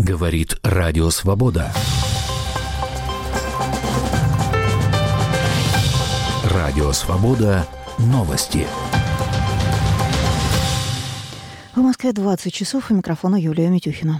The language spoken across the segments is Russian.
Говорит Радио Свобода. Радио Свобода. Новости. В Москве 20 часов. У микрофона Юлия Митюхина.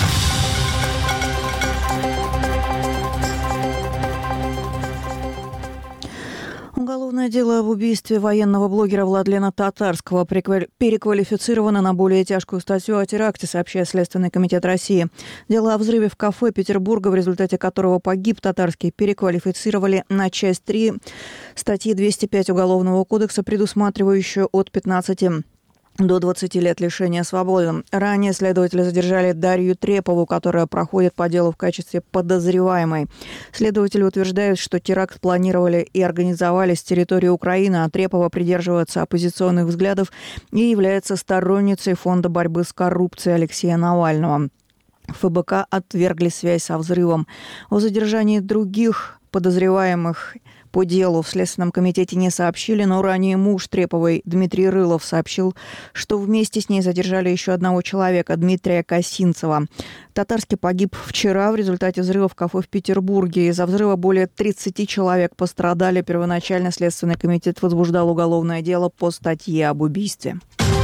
Уголовное дело об убийстве военного блогера Владлена Татарского переквалифицировано на более тяжкую статью о теракте, сообщает Следственный комитет России. Дело о взрыве в кафе Петербурга, в результате которого погиб Татарский, переквалифицировали на часть 3 статьи 205 Уголовного кодекса, предусматривающую от 15 до 20 лет лишения свободы. Ранее следователи задержали Дарью Трепову, которая проходит по делу в качестве подозреваемой. Следователи утверждают, что теракт планировали и организовали с территории Украины, а Трепова придерживается оппозиционных взглядов и является сторонницей Фонда борьбы с коррупцией Алексея Навального. ФБК отвергли связь со взрывом. О задержании других подозреваемых по делу в Следственном комитете не сообщили, но ранее муж Треповой Дмитрий Рылов сообщил, что вместе с ней задержали еще одного человека, Дмитрия Косинцева. Татарский погиб вчера в результате взрыва в кафе в Петербурге. Из-за взрыва более 30 человек пострадали. Первоначально Следственный комитет возбуждал уголовное дело по статье об убийстве.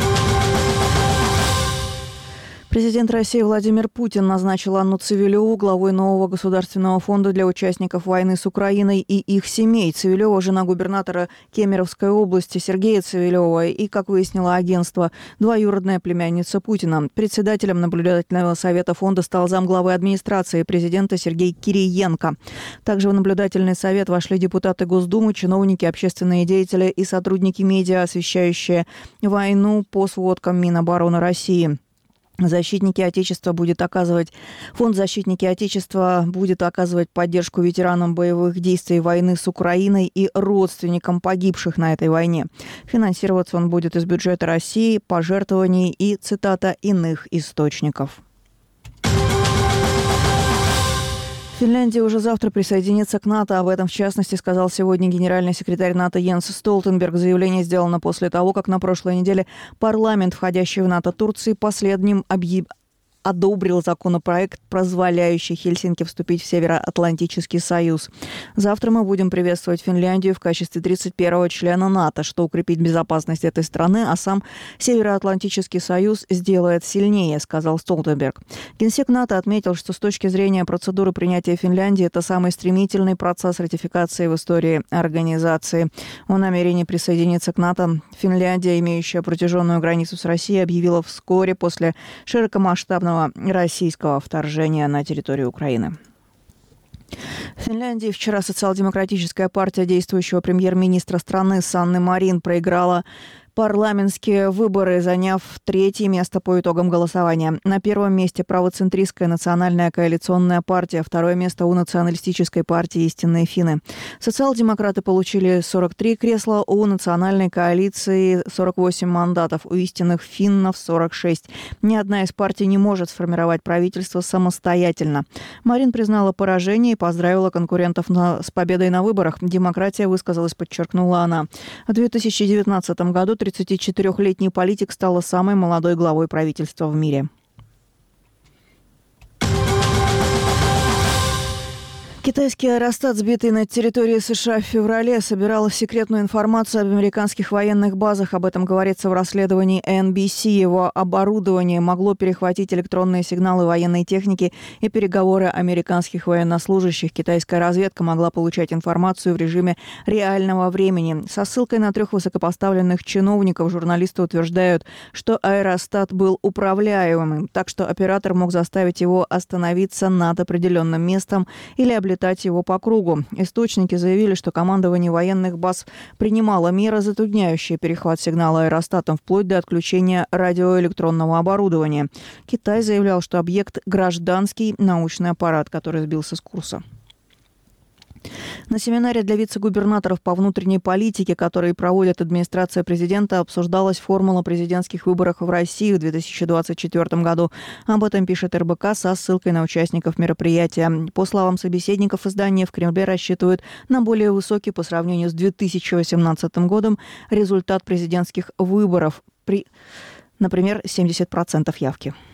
Президент России Владимир Путин назначил Анну Цивилеву главой нового государственного фонда для участников войны с Украиной и их семей. Цивилева – жена губернатора Кемеровской области Сергея Цивилева и, как выяснило агентство, двоюродная племянница Путина. Председателем наблюдательного совета фонда стал замглавы администрации президента Сергей Кириенко. Также в наблюдательный совет вошли депутаты Госдумы, чиновники, общественные деятели и сотрудники медиа, освещающие войну по сводкам Минобороны России. Фонд «Защитники Отечества» будет оказывать поддержку ветеранам боевых действий войны с Украиной и родственникам погибших на этой войне. Финансироваться он будет из бюджета России, пожертвований и, цитата, «иных источников». Финляндия уже завтра присоединится к НАТО. Об этом, в частности, сказал сегодня генеральный секретарь НАТО Йенс Столтенберг. Заявление сделано после того, как на прошлой неделе парламент, входящий в НАТО Турции, последним одобрил законопроект, позволяющий Хельсинки вступить в Североатлантический союз. Завтра мы будем приветствовать Финляндию в качестве 31-го члена НАТО, что укрепит безопасность этой страны, а сам Североатлантический союз сделает сильнее, сказал Столтенберг. Генсек НАТО отметил, что с точки зрения процедуры принятия Финляндии это самый стремительный процесс ратификации в истории организации. О намерении присоединиться к НАТО Финляндия, имеющая протяженную границу с Россией, объявила вскоре после широкомасштабного российского вторжения на территорию Украины. В Финляндии вчера социал-демократическая партия действующего премьер-министра страны Санны Марин проиграла парламентские выборы, заняв 3-е место по итогам голосования. На первом месте правоцентристская национальная коалиционная партия, 2-е место у националистической партии «Истинные финны». Социал-демократы получили 43 кресла, у национальной коалиции 48 мандатов, у «Истинных финнов» 46. Ни одна из партий не может сформировать правительство самостоятельно. Марин признала поражение и поздравила конкурентов с победой на выборах. «Демократия высказалась», подчеркнула она. В 2019 году 34-летний политик стала самой молодой главой правительства в мире. Китайский аэростат, сбитый над территорией США в феврале, собирал секретную информацию об американских военных базах. Об этом говорится в расследовании NBC. Его оборудование могло перехватить электронные сигналы военной техники и переговоры американских военнослужащих. Китайская разведка могла получать информацию в режиме реального времени. Со ссылкой на 3 высокопоставленных чиновников журналисты утверждают, что аэростат был управляемым, так что оператор мог заставить его остановиться над определенным местом или облетать его по кругу. Источники заявили, что командование военных баз принимало меры, затрудняющие перехват сигнала аэростатом вплоть до отключения радиоэлектронного оборудования. Китай заявлял, что объект – гражданский научный аппарат, который сбился с курса. На семинаре для вице-губернаторов по внутренней политике, который проводит администрация президента, обсуждалась формула президентских выборов в России в 2024 году. Об этом пишет РБК со ссылкой на участников мероприятия. По словам собеседников издания, в Кремле рассчитывают на более высокий по сравнению с 2018 годом результат президентских выборов при, например, 70% явки.